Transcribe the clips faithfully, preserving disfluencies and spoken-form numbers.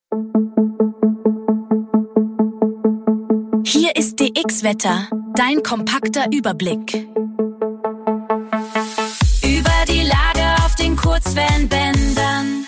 Hier ist D X-Wetter, dein kompakter Überblick. Über die Lage auf den Kurzwellenbändern.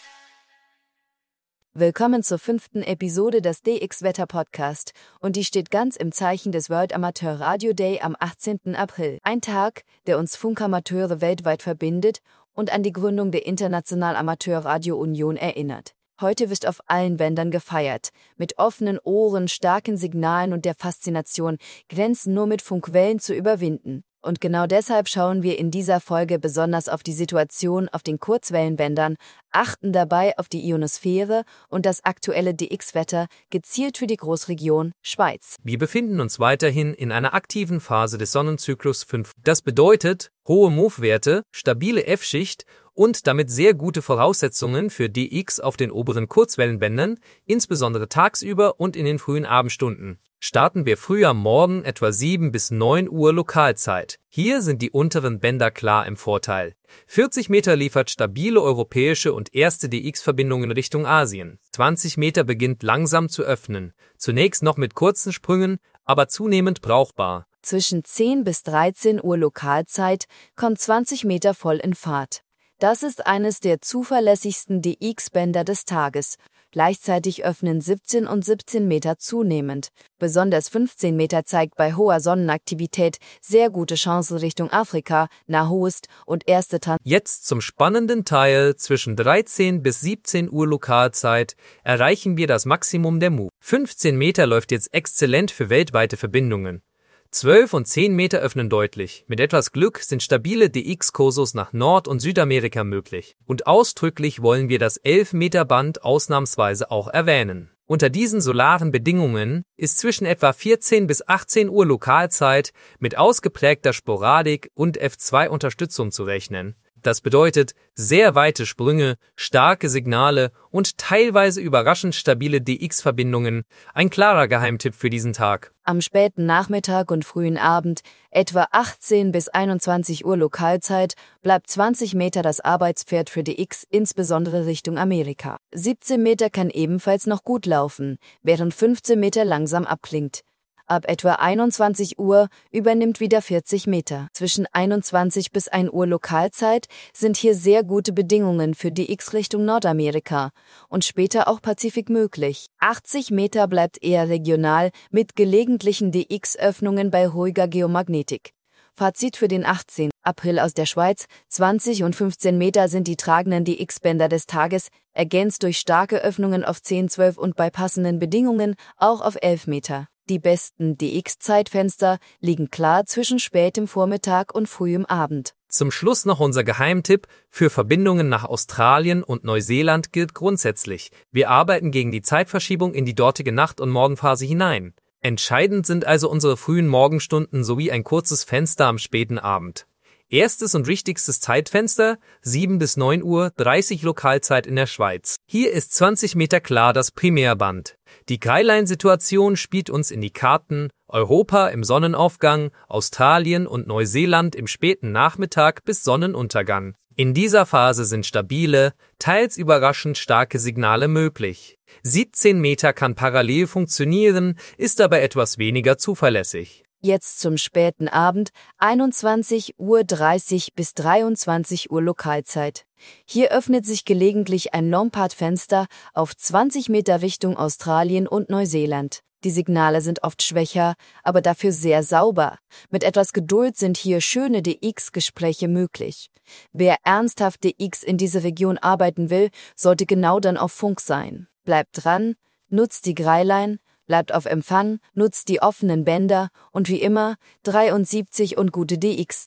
Willkommen zur fünften Episode des D X-Wetter-Podcast und die steht ganz im Zeichen des World Amateur Radio Day am achtzehnten April. Ein Tag, der uns Funkamateure weltweit verbindet und an die Gründung der International Amateur Radio Union erinnert. Heute wird auf allen Bändern gefeiert. Mit offenen Ohren, starken Signalen und der Faszination, Grenzen nur mit Funkwellen zu überwinden. Und genau deshalb schauen wir in dieser Folge besonders auf die Situation auf den Kurzwellenbändern, achten dabei auf die Ionosphäre und das aktuelle D X-Wetter, gezielt für die Großregion Schweiz. Wir befinden uns weiterhin in einer aktiven Phase des Sonnenzyklus fünf. Das bedeutet hohe M O V-Werte, stabile F-Schicht und damit sehr gute Voraussetzungen für D X auf den oberen Kurzwellenbändern, insbesondere tagsüber und in den frühen Abendstunden. Starten wir früh am Morgen etwa sieben bis neun Uhr Lokalzeit. Hier sind die unteren Bänder klar im Vorteil. vierzig Meter liefert stabile europäische und erste D X-Verbindungen Richtung Asien. zwanzig Meter beginnt langsam zu öffnen. Zunächst noch mit kurzen Sprüngen, aber zunehmend brauchbar. Zwischen zehn bis dreizehn Uhr Lokalzeit kommt zwanzig Meter voll in Fahrt. Das ist eines der zuverlässigsten D X-Bänder des Tages. Gleichzeitig öffnen siebzehn und siebzehn Meter zunehmend. Besonders fünfzehn Meter zeigt bei hoher Sonnenaktivität sehr gute Chancen Richtung Afrika, Nahost und erste Trans. Jetzt zum spannenden Teil. Zwischen dreizehn bis siebzehn Uhr Lokalzeit erreichen wir das Maximum der M O V. fünfzehn Meter läuft jetzt exzellent für weltweite Verbindungen. zwölf und zehn Meter öffnen deutlich. Mit etwas Glück sind stabile D X-Kursus nach Nord- und Südamerika möglich. Und ausdrücklich wollen wir das elf Meter Band ausnahmsweise auch erwähnen. Unter diesen solaren Bedingungen ist zwischen etwa vierzehn bis achtzehn Uhr Lokalzeit mit ausgeprägter Sporadik und F zwei Unterstützung zu rechnen. Das bedeutet sehr weite Sprünge, starke Signale und teilweise überraschend stabile D X-Verbindungen. Ein klarer Geheimtipp für diesen Tag. Am späten Nachmittag und frühen Abend, etwa achtzehn bis einundzwanzig Uhr Lokalzeit, bleibt zwanzig Meter das Arbeitspferd für D X, insbesondere Richtung Amerika. siebzehn Meter kann ebenfalls noch gut laufen, während fünfzehn Meter langsam abklingt. Ab etwa einundzwanzig Uhr übernimmt wieder vierzig Meter. Zwischen einundzwanzig bis ein Uhr Lokalzeit sind hier sehr gute Bedingungen für D X Richtung Nordamerika und später auch Pazifik möglich. achtzig Meter bleibt eher regional mit gelegentlichen D X-Öffnungen bei ruhiger Geomagnetik. Fazit für den achtzehnten April aus der Schweiz: zwanzig und fünfzehn Meter sind die tragenden D X-Bänder des Tages, ergänzt durch starke Öffnungen auf zehn, zwölf und bei passenden Bedingungen auch auf elf Meter. Die besten D X-Zeitfenster liegen klar zwischen spätem Vormittag und frühem Abend. Zum Schluss noch unser Geheimtipp: Für Verbindungen nach Australien und Neuseeland gilt grundsätzlich: Wir arbeiten gegen die Zeitverschiebung in die dortige Nacht- und Morgenphase hinein. Entscheidend sind also unsere frühen Morgenstunden sowie ein kurzes Fenster am späten Abend. Erstes und wichtigstes Zeitfenster, sieben bis neun Uhr dreißig Lokalzeit in der Schweiz. Hier ist zwanzig Meter klar das Primärband. Die Skyline-Situation spielt uns in die Karten: Europa im Sonnenaufgang, Australien und Neuseeland im späten Nachmittag bis Sonnenuntergang. In dieser Phase sind stabile, teils überraschend starke Signale möglich. siebzehn Meter kann parallel funktionieren, ist aber etwas weniger zuverlässig. Jetzt zum späten Abend, einundzwanzig Uhr dreißig bis dreiundzwanzig Uhr Lokalzeit. Hier öffnet sich gelegentlich ein Lompard-Fenster auf zwanzig Meter Richtung Australien und Neuseeland. Die Signale sind oft schwächer, aber dafür sehr sauber. Mit etwas Geduld sind hier schöne D X-Gespräche möglich. Wer ernsthaft D X in diese Region arbeiten will, sollte genau dann auf Funk sein. Bleibt dran, nutzt die Greilein, bleibt auf Empfang, nutzt die offenen Bänder und wie immer dreiundsiebzig und gute D X.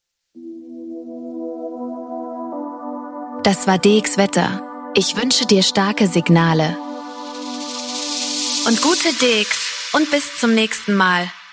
Das war D X-Wetter. Ich wünsche dir starke Signale und gute D X und bis zum nächsten Mal.